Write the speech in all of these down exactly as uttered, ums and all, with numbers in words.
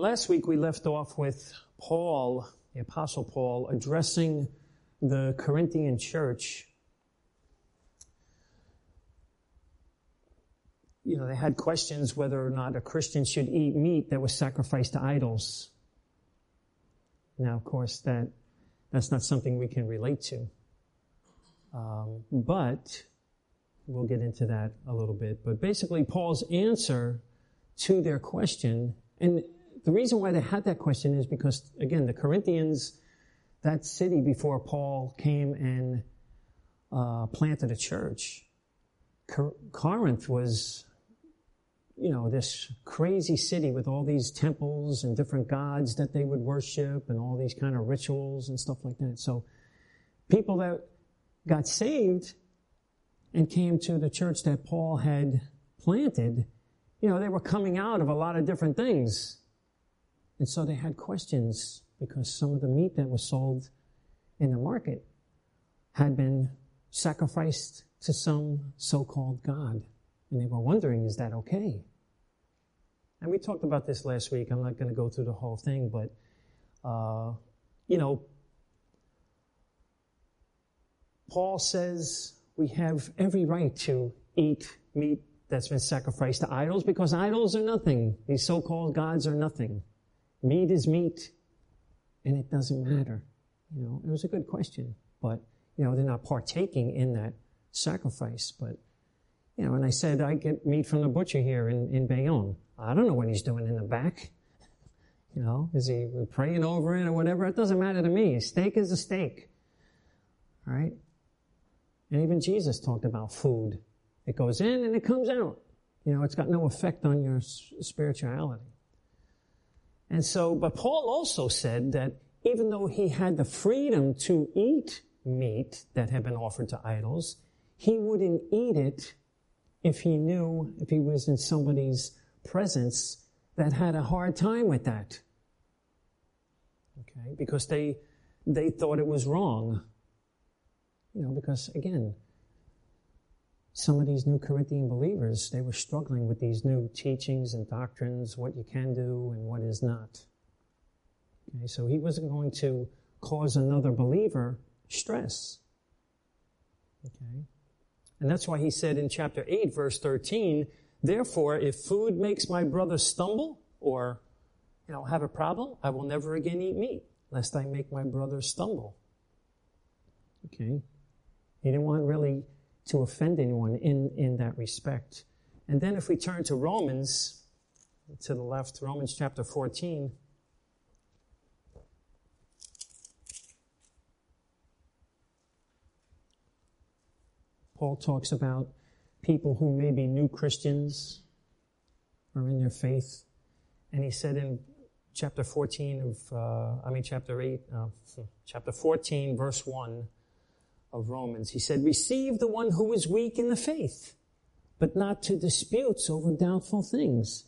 last week we left off with Paul, the Apostle Paul, addressing the Corinthian church. You know, they had questions whether or not a Christian should eat meat that was sacrificed to idols. Now, of course, that that's not something we can relate to. Um, but we'll get into that a little bit. But basically, Paul's answer to their question, and the reason why they had that question is because, again, the Corinthians, that city before Paul came and uh, planted a church, Cor- Corinth was, you know, this crazy city with all these temples and different gods that they would worship and all these kind of rituals and stuff like that. So people that got saved and came to the church that Paul had planted, you know, they were coming out of a lot of different things. And so they had questions because some of the meat that was sold in the market had been sacrificed to some so-called god. And they were wondering, is that okay? And we talked about this last week. I'm not going to go through the whole thing, but, uh, you know, Paul says we have every right to eat meat that's been sacrificed to idols because idols are nothing. These so-called gods are nothing. Meat is meat, and it doesn't matter. You know, it was a good question, but, you know, they're not partaking in that sacrifice. But, you know, and I said, I get meat from the butcher here in, in Bayonne. I don't know what he's doing in the back. You know, is he praying over it or whatever? It doesn't matter to me. A steak is a steak. All right? And even Jesus talked about food. It goes in and it comes out. You know, it's got no effect on your spirituality. And so, but Paul also said that even though he had the freedom to eat meat that had been offered to idols, he wouldn't eat it if he knew, if he was in somebody's presence that had a hard time with that. Okay? Because they, they thought it was wrong. You know, because again, some of these new Corinthian believers, they were struggling with these new teachings and doctrines, what you can do and what is not. Okay, so he wasn't going to cause another believer stress. Okay, and that's why he said in chapter eight, verse thirteen, therefore, if food makes my brother stumble or, you know, have a problem, I will never again eat meat, lest I make my brother stumble. Okay, he didn't want really to offend anyone in, in that respect. And then if we turn to Romans, to the left, Romans chapter fourteen. Paul talks about people who may be new Christians or in their faith. And he said in chapter fourteen of, uh, I mean chapter eight, uh, chapter fourteen, verse one, of Romans. He said, receive the one who is weak in the faith, but not to disputes over doubtful things.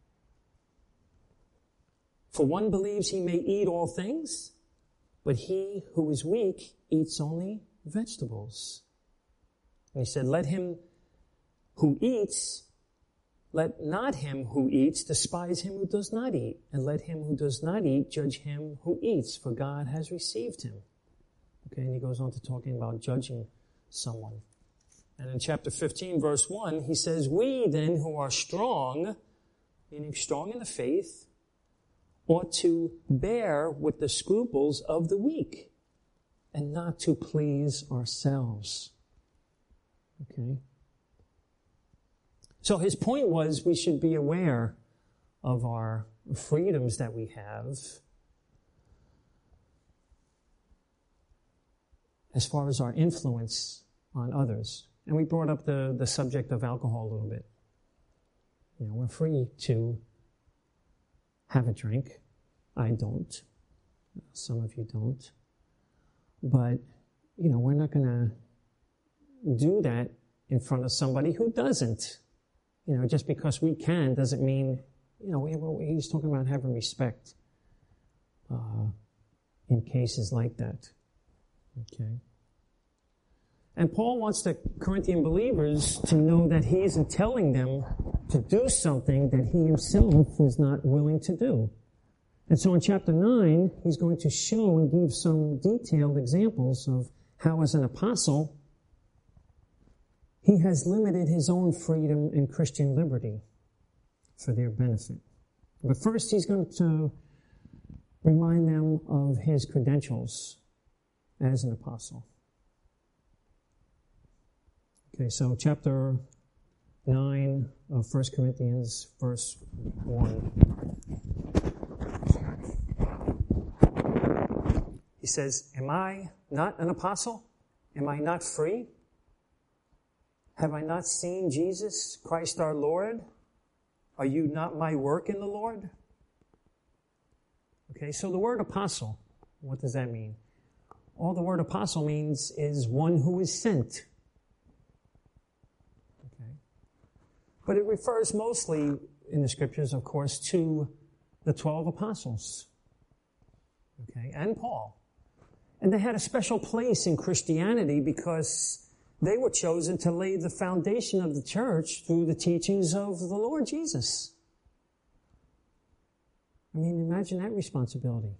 For one believes he may eat all things, but he who is weak eats only vegetables. And he said, let him who eats, let not him who eats despise him who does not eat, and let him who does not eat judge him who eats, for God has received him. Okay, and he goes on to talking about judging someone. And in chapter fifteen, verse one, he says, we then who are strong, meaning strong in the faith, ought to bear with the scruples of the weak and not to please ourselves. Okay? So his point was we should be aware of our freedoms that we have as far as our influence on others. And we brought up the, the subject of alcohol a little bit. You know, we're free to have a drink. I don't. Some of you don't. But, you know, we're not going to do that in front of somebody who doesn't. You know, just because we can doesn't mean, you know, he's talking about having respect uh, in cases like that. Okay. And Paul wants the Corinthian believers to know that he isn't telling them to do something that he himself was not willing to do. And so in chapter nine, he's going to show and give some detailed examples of how, as an apostle, he has limited his own freedom and Christian liberty for their benefit. But first, he's going to remind them of his credentials as an apostle. Okay, so chapter nine of First Corinthians, verse one. He says, "Am I not an apostle? Am I not free? Have I not seen Jesus Christ our Lord? Are you not my work in the Lord?" Okay, so the word apostle, what does that mean? All the word apostle means is one who is sent. Okay. But it refers mostly in the scriptures, of course, to the twelve apostles. Okay, and Paul. And they had a special place in Christianity because they were chosen to lay the foundation of the church through the teachings of the Lord Jesus. I mean, imagine that responsibility.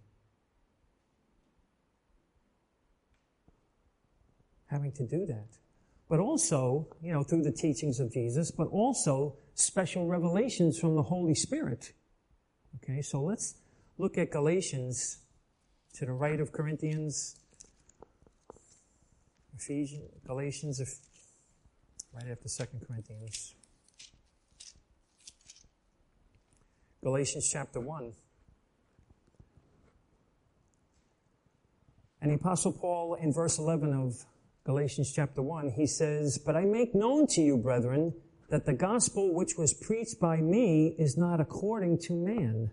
Having to do that. But also, you know, through the teachings of Jesus, but also special revelations from the Holy Spirit. Okay, so let's look at Galatians to the right of Corinthians, Ephesians, Galatians, right after Second Corinthians. Galatians chapter one. And the Apostle Paul, in verse eleven of Galatians chapter one, he says, "But I make known to you, brethren, that the gospel which was preached by me is not according to man."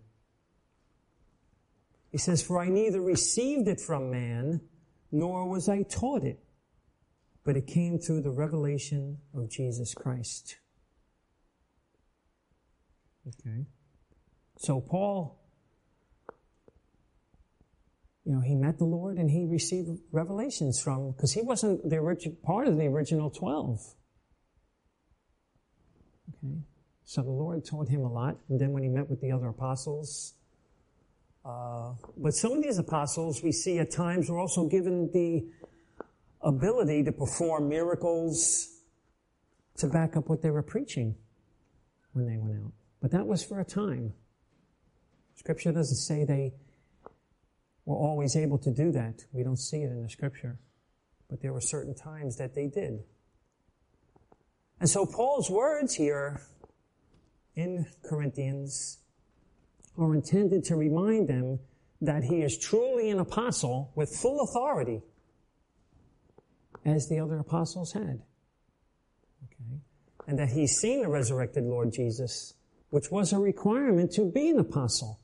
He says, "For I neither received it from man, nor was I taught it, but it came through the revelation of Jesus Christ." Okay. So Paul, you know, he met the Lord and he received revelations from, because he wasn't the original, part of the original twelve. Okay. So the Lord taught him a lot. And then when he met with the other apostles, uh, but some of these apostles we see at times were also given the ability to perform miracles to back up what they were preaching when they went out. But that was for a time. Scripture doesn't say they were always able to do that. We don't see it in the Scripture. But there were certain times that they did. And so Paul's words here in Corinthians are intended to remind them that he is truly an apostle with full authority, as the other apostles had. Okay? And that he's seen the resurrected Lord Jesus, which was a requirement to be an apostle.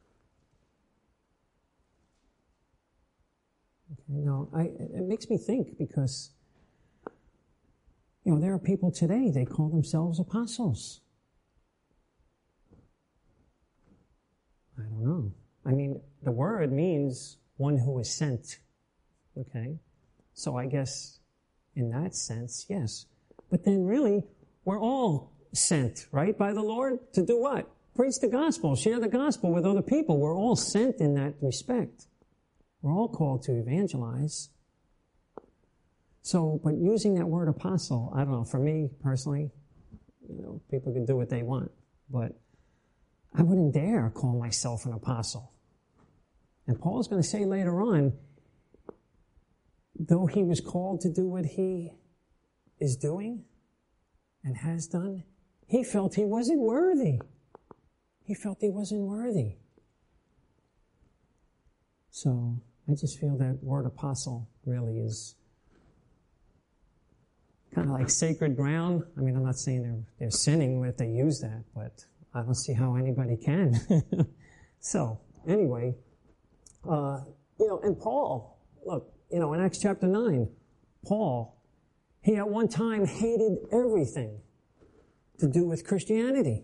Okay, now, I, it makes me think because, you know, there are people today, they call themselves apostles. I don't know. I mean, the word means one who is sent. Okay? So I guess in that sense, yes. But then really, we're all sent, right, by the Lord to do what? Preach the gospel, share the gospel with other people. We're all sent in that respect. We're all called to evangelize. So, but using that word apostle, I don't know, for me personally, you know, people can do what they want, but I wouldn't dare call myself an apostle. And Paul's going to say later on, though he was called to do what he is doing and has done, he felt he wasn't worthy. He felt he wasn't worthy. So I just feel that word apostle really is kind of like sacred ground. I mean, I'm not saying they're, they're sinning if they use that, but I don't see how anybody can. So, anyway, uh, you know, and Paul, look, you know, in Acts chapter nine, Paul, he at one time hated everything to do with Christianity.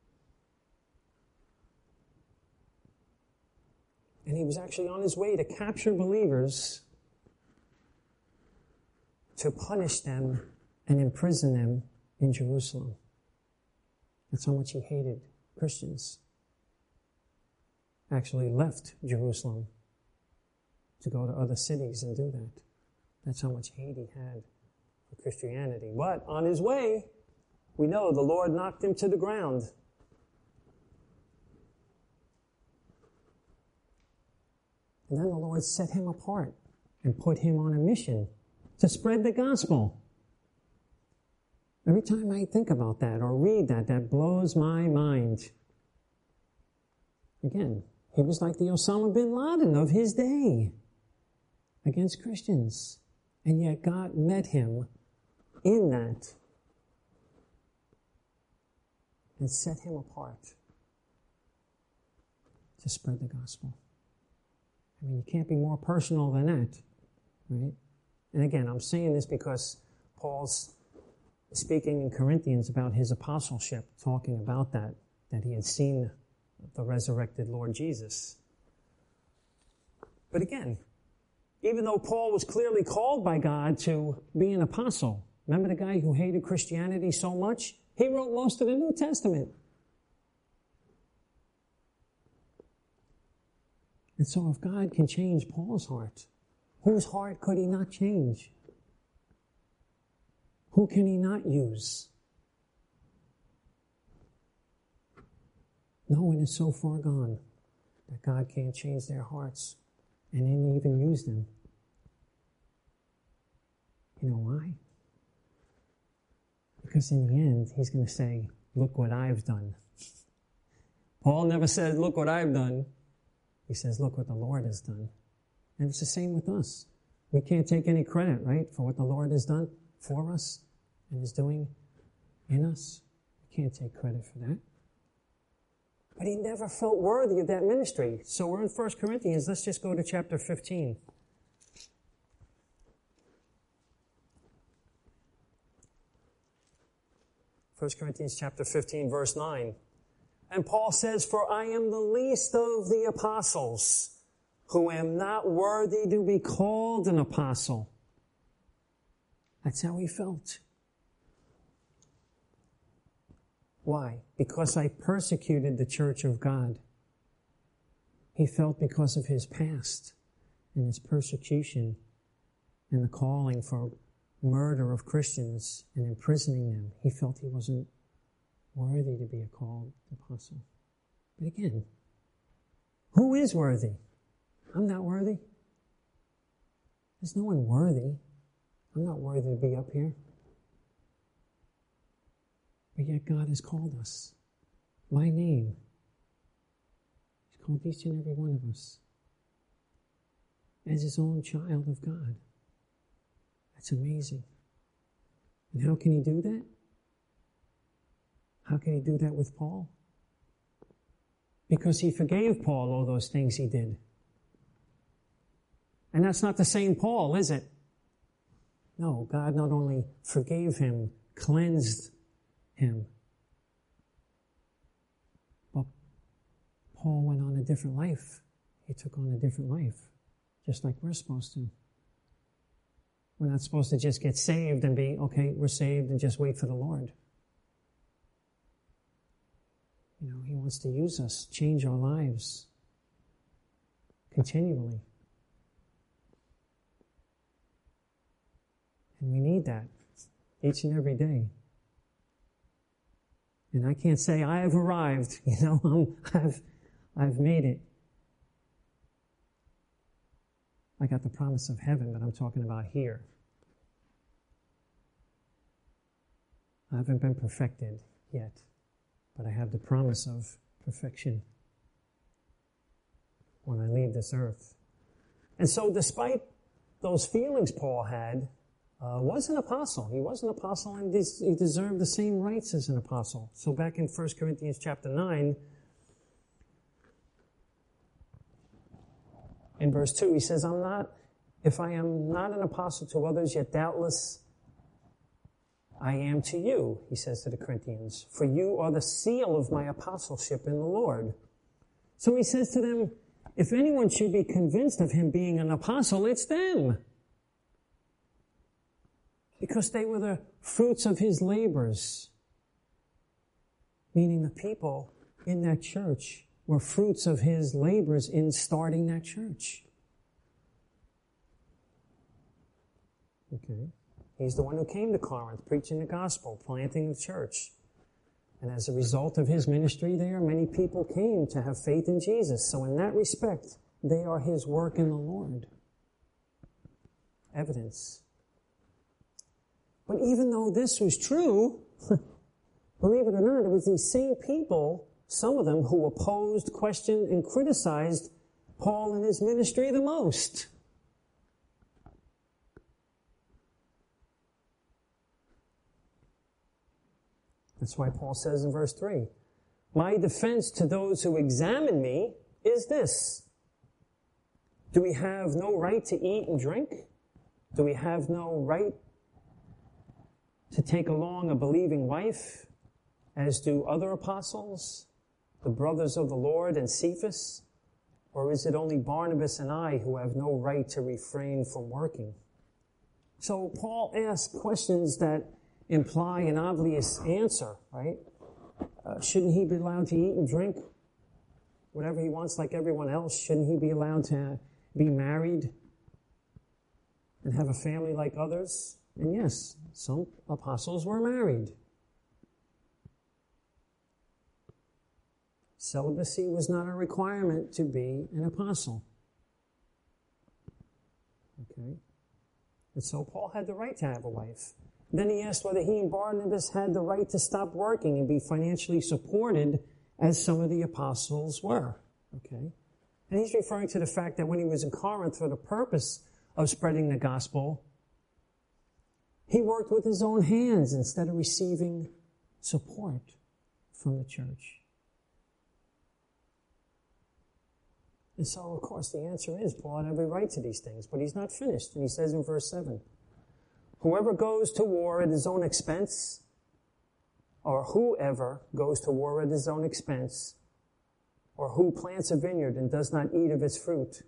And he was actually on his way to capture believers, to punish them and imprison them in Jerusalem. That's how much he hated Christians. actually left Jerusalem to go to other cities and do that. That's how much hate he had for Christianity. But on his way, we know the Lord knocked him to the ground. And then the Lord set him apart and put him on a mission to spread the gospel. Every time I think about that or read that, that blows my mind. Again, he was like the Osama bin Laden of his day against Christians. And yet God met him in that and set him apart to spread the gospel. I mean, you can't be more personal than that, right? And again, I'm saying this because Paul's speaking in Corinthians about his apostleship, talking about that, that he had seen the resurrected Lord Jesus. But again, even though Paul was clearly called by God to be an apostle, remember the guy who hated Christianity so much? He wrote most of the New Testament. And so if God can change Paul's heart, whose heart could he not change? Who can he not use? No one is so far gone that God can't change their hearts and then even use them. You know why? Because in the end, he's going to say, look what I've done. Paul never said, look what I've done. He says, look what the Lord has done. And it's the same with us. We can't take any credit, right, for what the Lord has done for us and is doing in us. We can't take credit for that. But he never felt worthy of that ministry. So we're in First Corinthians. Let's just go to chapter fifteen. First Corinthians chapter fifteen, verse nine. And Paul says, for I am the least of the apostles, who am not worthy to be called an apostle. That's how he felt. Why? Because I persecuted the church of God. He felt because of his past and his persecution and the calling for murder of Christians and imprisoning them. He felt he wasn't worthy to be a called apostle. But again, who is worthy? I'm not worthy. There's no one worthy. I'm not worthy to be up here. But yet God has called us. My name. He's called each and every one of us as his own child of God. That's amazing. And how can he do that? How can he do that with Paul? Because he forgave Paul all those things he did. And that's not the same Paul, is it? No, God not only forgave him, cleansed him, but Paul went on a different life. He took on a different life, just like we're supposed to. We're not supposed to just get saved and be, okay, we're saved and just wait for the Lord. You know, he wants to use us, change our lives continually. And we need that each and every day. And I can't say, I have arrived, you know, I'm, I've, I've made it. I got the promise of heaven, but I'm talking about here. I haven't been perfected yet, but I have the promise of perfection when I leave this earth. And so despite those feelings Paul had, uh, was an apostle. He was an apostle and he deserved the same rights as an apostle. So back in First Corinthians chapter nine, in verse two, he says, I'm not, if I am not an apostle to others, yet doubtless I am to you, he says to the Corinthians, for you are the seal of my apostleship in the Lord. So he says to them, if anyone should be convinced of him being an apostle, it's them. Because they were the fruits of his labors, meaning the people in that church were fruits of his labors in starting that church. Okay. He's the one who came to Corinth, preaching the gospel, planting the church. And as a result of his ministry there, many people came to have faith in Jesus. So in that respect, they are his work in the Lord. Evidence. But even though this was true, believe it or not, it was these same people, some of them, who opposed, questioned, and criticized Paul and his ministry the most. That's why Paul says in verse three, my defense to those who examine me is this. Do we have no right to eat and drink? Do we have no right to take along a believing wife, as do other apostles, the brothers of the Lord and Cephas? Or is it only Barnabas and I who have no right to refrain from working? So Paul asks questions that imply an obvious answer, right? Uh, shouldn't he be allowed to eat and drink whatever he wants like everyone else? Shouldn't he be allowed to be married and have a family like others? And yes, some apostles were married. Celibacy was not a requirement to be an apostle. Okay? And so Paul had the right to have a wife. Then he asked whether he and Barnabas had the right to stop working and be financially supported as some of the apostles were. Okay? And he's referring to the fact that when he was in Corinth for the purpose of spreading the gospel, he worked with his own hands instead of receiving support from the church. And so, of course, the answer is Paul had every right to these things, but he's not finished. And he says in verse seven, whoever goes to war at his own expense, or whoever goes to war at his own expense, or who plants a vineyard and does not eat of its fruit,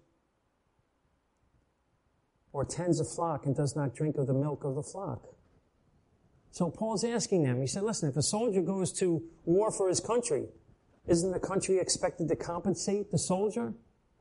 or tends a flock and does not drink of the milk of the flock. So Paul's asking them, he said, listen, if a soldier goes to war for his country, isn't the country expected to compensate the soldier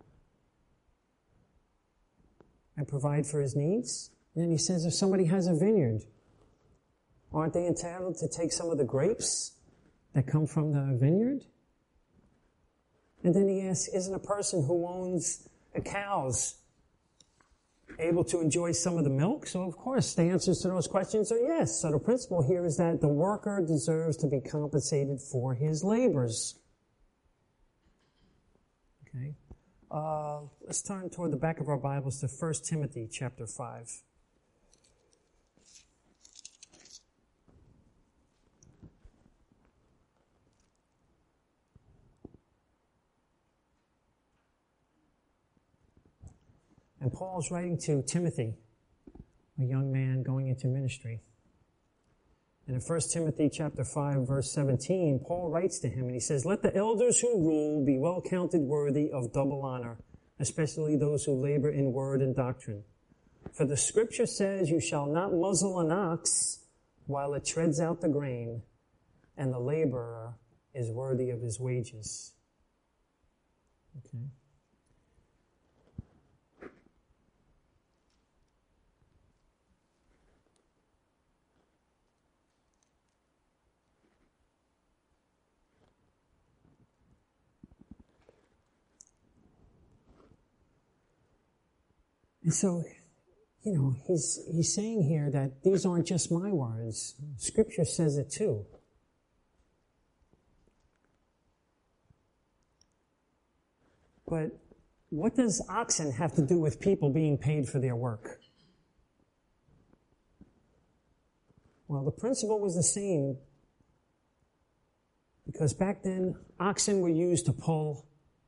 and provide for his needs? And then he says, if somebody has a vineyard, aren't they entitled to take some of the grapes that come from the vineyard? And then he asks, isn't a person who owns cows able to enjoy some of the milk? So, of course, the answers to those questions are yes. So the principle here is that the worker deserves to be compensated for his labors. Okay. Uh, let's turn toward the back of our Bibles to First Timothy chapter five. And Paul's writing to Timothy, a young man going into ministry. And in First Timothy chapter five, verse seventeen, Paul writes to him and he says, let the elders who rule be well counted worthy of double honor, especially those who labor in word and doctrine. For the scripture says, you shall not muzzle an ox while it treads out the grain, and the laborer is worthy of his wages. Okay. And so, you know, he's he's saying here that these aren't just my words. Scripture says it too. But what does oxen have to do with people being paid for their work? Well, the principle was the same, because back then, oxen were used to pull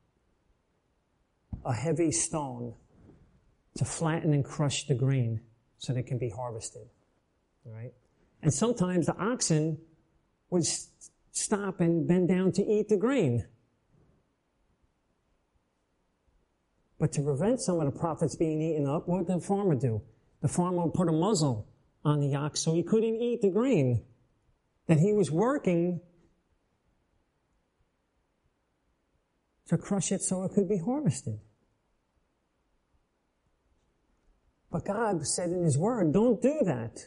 a heavy stone to flatten and crush the grain so that it can be harvested. All right? And sometimes the oxen would stop and bend down to eat the grain. But to prevent some of the profits being eaten up, what did the farmer do? The farmer would put a muzzle on the ox so he couldn't eat the grain that he was working to crush it so it could be harvested. But God said in His Word, don't do that.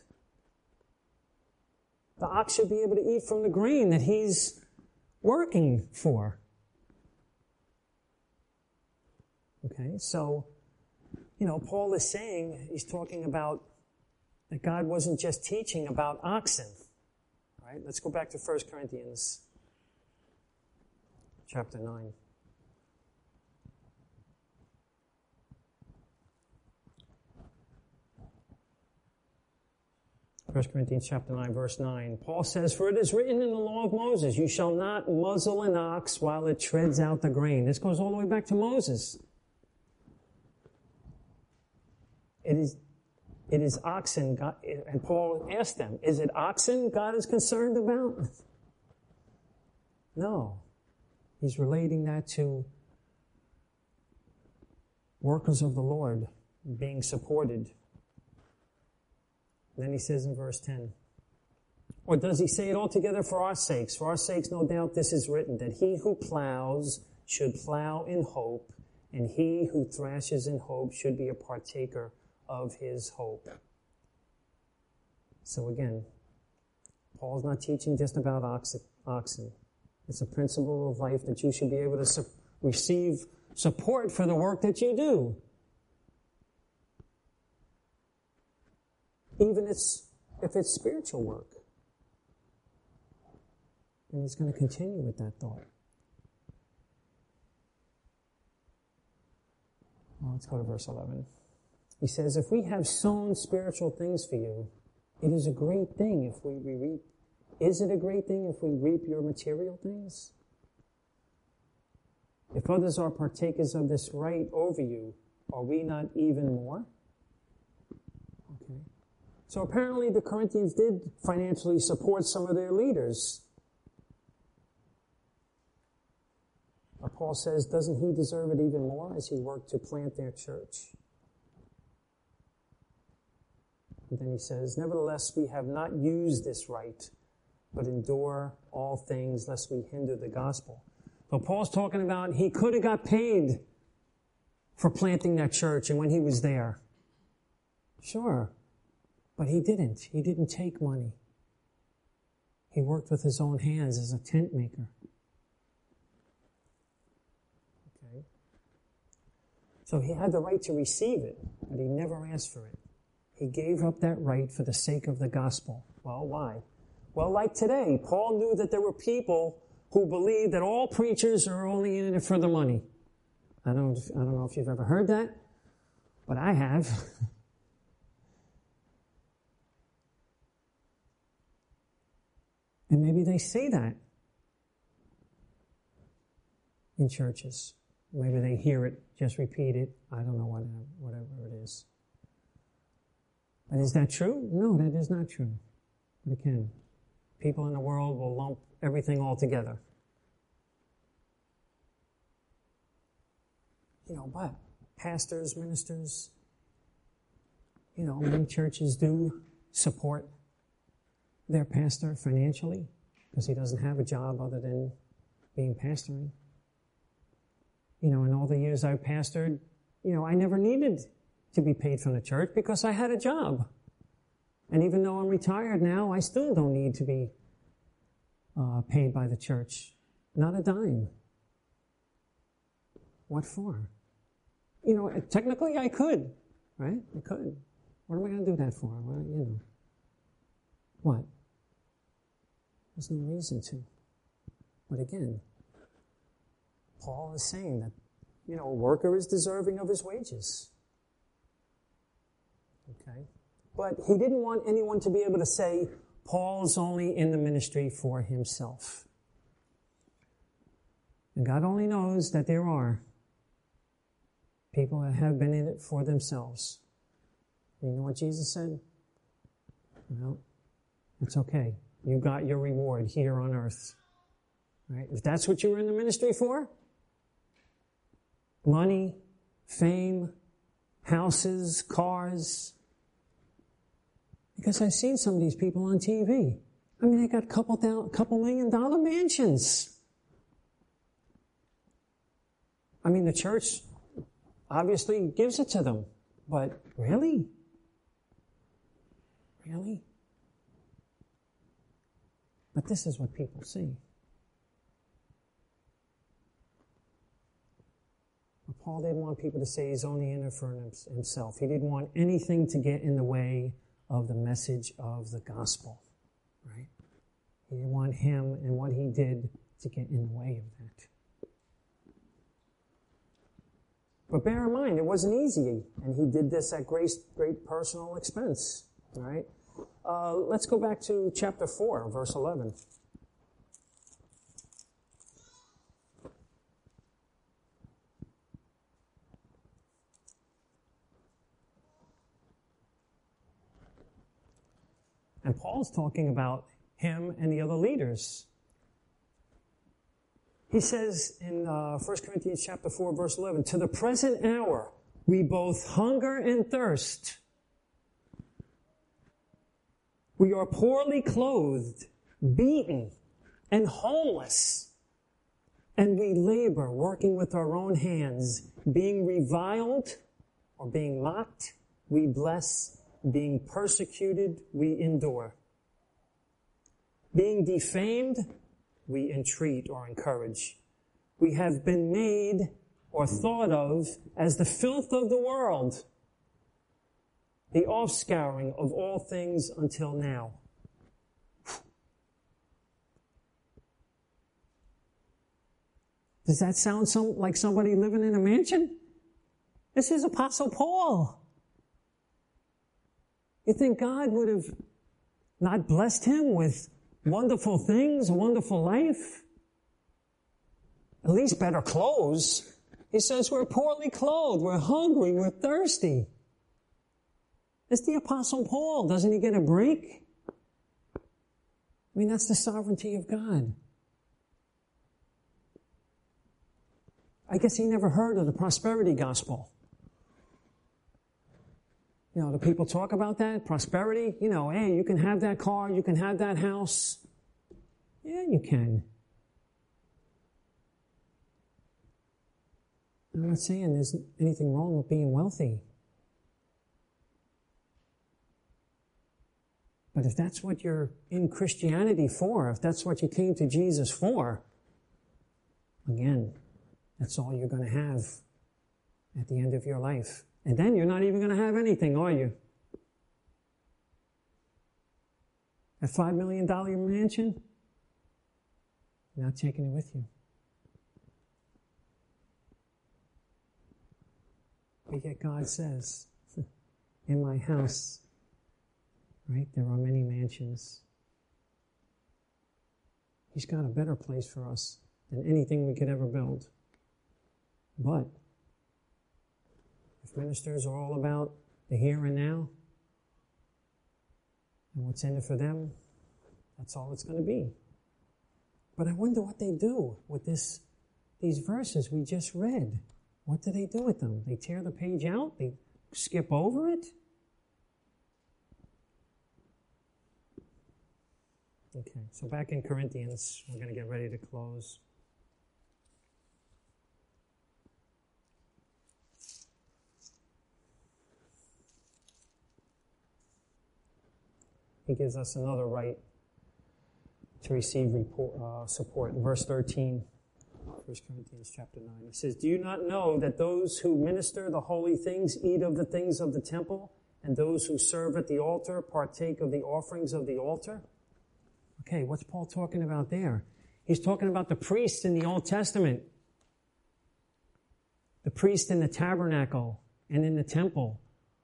The ox should be able to eat from the grain that he's working for. Okay, so, you know, Paul is saying, he's talking about that God wasn't just teaching about oxen. All right, let's go back to First Corinthians chapter nine. First Corinthians chapter nine, verse nine. Paul says, for it is written in the law of Moses, you shall not muzzle an ox while it treads out the grain. This goes all the way back to Moses. It is, it is oxen, God, and Paul asked them, is it oxen God is concerned about? No. He's relating that to workers of the Lord being supported. And then he says in verse ten, or does he say it altogether for our sakes? For our sakes, no doubt this is written, that he who plows should plow in hope, and he who thrashes in hope should be a partaker of his hope. So again, Paul's not teaching just about oxen. It's a principle of life that you should be able to su- receive support for the work that you do. Even it's, if it's spiritual work. And he's going to continue with that thought. Well, let's go to verse eleven. He says, if we have sown spiritual things for you, it is a great thing if we reap. Is it a great thing if we reap your material things? If others are partakers of this right over you, are we not even more? Okay. So apparently the Corinthians did financially support some of their leaders. But Paul says, doesn't he deserve it even more as he worked to plant their church? And then he says, nevertheless, we have not used this right, but endure all things lest we hinder the gospel. So Paul's talking about he could have got paid for planting that church and when he was there. Sure. But he didn't. He didn't take money. He worked with his own hands as a tent maker. Okay. So he had the right to receive it, but he never asked for it. He gave up that right for the sake of the gospel. Well, why? Well, like today, Paul knew that there were people who believed that all preachers are only in it for the money. I don't, I don't know if you've ever heard that, but I have. And maybe they say that in churches. Maybe they hear it, just repeat it. I don't know what, whatever it is. But is that true? No, that is not true. But again, people in the world will lump everything all together. You know, but pastors, ministers, you know, many churches do support their pastor financially because he doesn't have a job other than being pastoring. You know, in all the years I've pastored, you know, I never needed to be paid from the church because I had a job. And even though I'm retired now, I still don't need to be uh, paid by the church. Not a dime. What for? You know, technically I could, right? I could. What am I going to do that for? Well, you know. What? There's no reason to. But again, Paul is saying that, you know, a worker is deserving of his wages. Okay? But he didn't want anyone to be able to say, Paul's only in the ministry for himself. And God only knows that there are people that have been in it for themselves. And you know what Jesus said? Well, it's okay. You got your reward here on earth. Right? If that's what you were in the ministry for, money, fame, houses, cars. Because I've seen some of these people on T V. I mean, they got a couple, couple million dollar mansions. I mean, the church obviously gives it to them, but really? Really? But this is what people see. But Paul didn't want people to say he's only in it for himself. He didn't want anything to get in the way of the message of the gospel, right? He didn't want him and what he did to get in the way of that. But bear in mind, it wasn't easy, and he did this at great, great personal expense, all right? Uh, let's go back to chapter four, verse eleven. And Paul's talking about him and the other leaders. He says in uh, First Corinthians chapter four, verse eleven, to the present hour, we both hunger and thirst. We are poorly clothed, beaten, and homeless. And we labor, working with our own hands, being reviled or being mocked, we bless. Being persecuted, we endure. Being defamed, we entreat or encourage. We have been made or thought of as the filth of the world, the offscouring of all things until now. Does that sound some, like somebody living in a mansion? This is Apostle Paul. You think God would have not blessed him with wonderful things, a wonderful life? At least better clothes. He says we're poorly clothed, we're hungry, we're thirsty. It's the Apostle Paul. Doesn't he get a break? I mean, that's the sovereignty of God. I guess he never heard of the prosperity gospel. You know, do people talk about that? Prosperity? You know, hey, you can have that car, you can have that house. Yeah, you can. I'm not saying there's anything wrong with being wealthy. But if that's what you're in Christianity for, if that's what you came to Jesus for, again, that's all you're going to have at the end of your life. And then you're not even going to have anything, are you? A five million dollars mansion? You're not taking it with you. But yet God says, in my house, right, there are many mansions. He's got a better place for us than anything we could ever build. But if ministers are all about the here and now and what's in it for them, that's all it's going to be. But I wonder what they do with this, these verses we just read. What do they do with them? They tear the page out? They skip over it? Okay, so back in Corinthians, we're going to get ready to close. He gives us another right to receive report, uh, support. In verse thirteen, First Corinthians chapter nine, he says, do you not know that those who minister the holy things eat of the things of the temple, and those who serve at the altar partake of the offerings of the altar? Okay, what's Paul talking about there? He's talking about the priests in the Old Testament. The priest in the tabernacle and in the temple,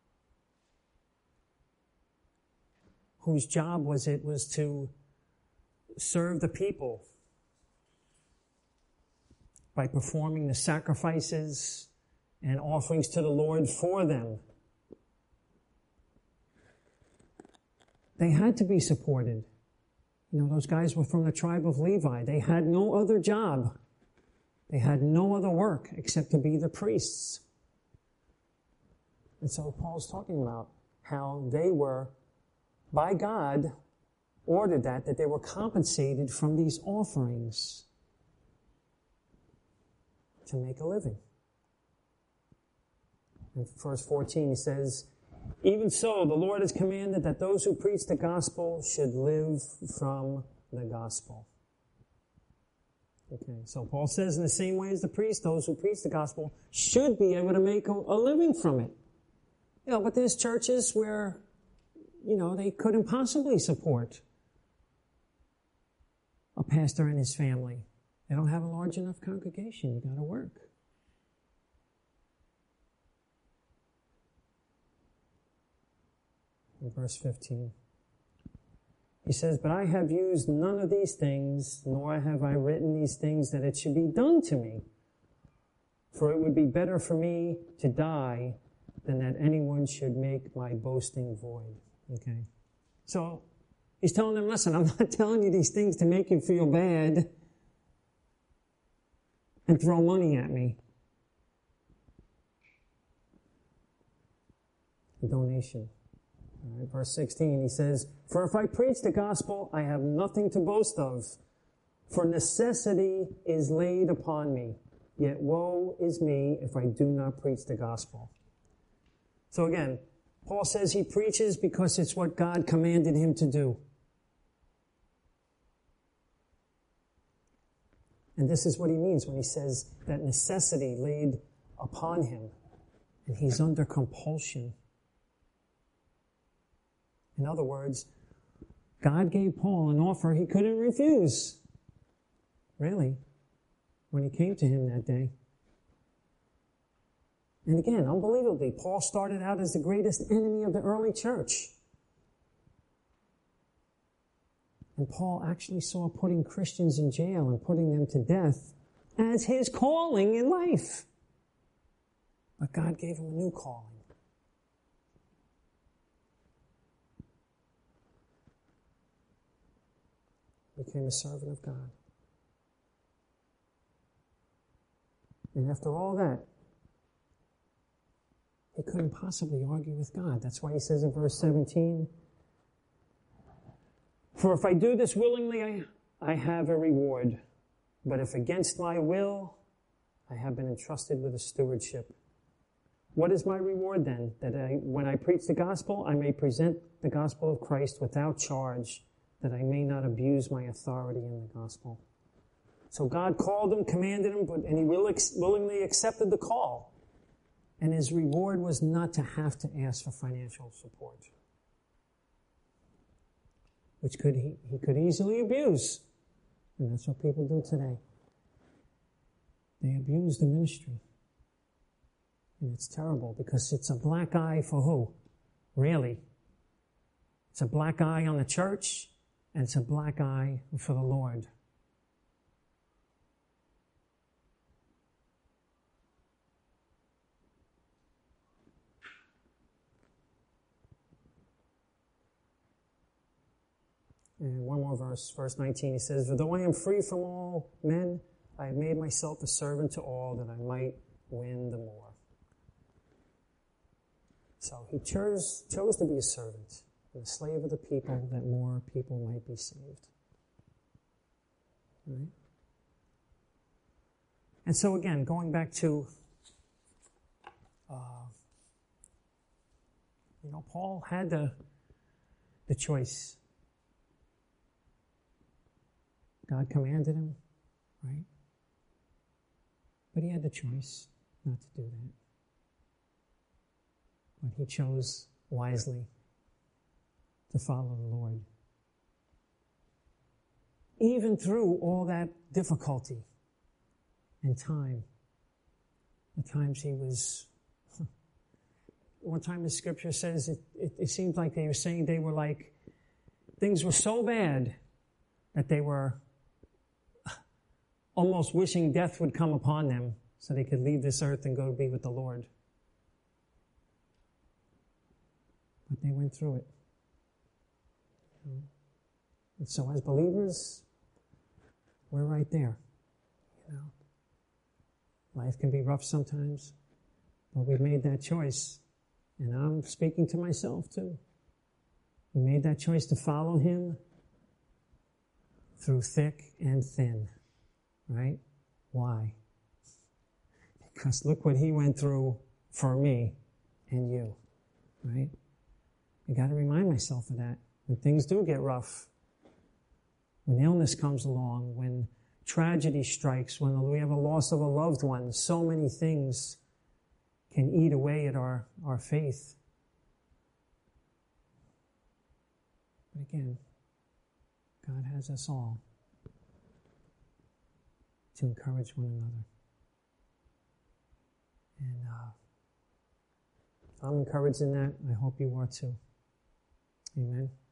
whose job was it was to serve the people by performing the sacrifices and offerings to the Lord for them. They had to be supported. You know, those guys were from the tribe of Levi. They had no other job. They had no other work except to be the priests. And so Paul's talking about how they were, by God, ordered that, that they were compensated from these offerings to make a living. In verse fourteen, he says, even so, the Lord has commanded that those who preach the gospel should live from the gospel. Okay, so Paul says in the same way as the priest, those who preach the gospel should be able to make a, a living from it. You know, but there's churches where, you know, they couldn't possibly support a pastor and his family. They don't have a large enough congregation. You got to work. In verse fifteen, he says, but I have used none of these things, nor have I written these things that it should be done to me. For it would be better for me to die than that anyone should make my boasting void. Okay? So, he's telling them, listen, I'm not telling you these things to make you feel bad and throw money at me. A donation. All right, verse sixteen, he says, for if I preach the gospel, I have nothing to boast of, for necessity is laid upon me. Yet woe is me if I do not preach the gospel. So again, Paul says he preaches because it's what God commanded him to do. And this is what he means when he says that necessity laid upon him, and he's under compulsion. In other words, God gave Paul an offer he couldn't refuse. Really, when he came to him that day. And again, unbelievably, Paul started out as the greatest enemy of the early church. And Paul actually saw putting Christians in jail and putting them to death as his calling in life. But God gave him a new calling. Became a servant of God. And after all that, he couldn't possibly argue with God. That's why he says in verse seventeen, for if I do this willingly, I, I have a reward. But if against my will, I have been entrusted with a stewardship. What is my reward then? That I, when I preach the gospel, I may present the gospel of Christ without charge, that I may not abuse my authority in the gospel. So God called him, commanded him, but, and he will, willingly accepted the call. And his reward was not to have to ask for financial support, which could he, he could easily abuse. And that's what people do today. They abuse the ministry. And it's terrible because it's a black eye for who? Really? It's a black eye on the church, and it's a black eye for the Lord. And one more verse, verse nineteen, he says, for though I am free from all men, I have made myself a servant to all that I might win the more. So he chose, chose to be a servant and a slave of the people that more people might be saved. Right? And so again, going back to, uh, you know, Paul had the, the choice. God commanded him, right? But he had the choice not to do that. But he chose wisely to follow the Lord. Even through all that difficulty and time, the times he was, one time the scripture says it, it, it seemed like they were saying they were like, things were so bad that they were almost wishing death would come upon them so they could leave this earth and go to be with the Lord. But they went through it. And so as believers, we're right there. You know, life can be rough sometimes, but we've made that choice. And I'm speaking to myself too. We made that choice to follow him through thick and thin. Right? Why? Because look what he went through for me and you, right? I got to remind myself of that. When things do get rough, when illness comes along, when tragedy strikes, when we have a loss of a loved one, so many things can eat away at our, our faith. But again, God has us all to encourage one another. And uh, I'm encouraged in that. I hope you are too. Amen.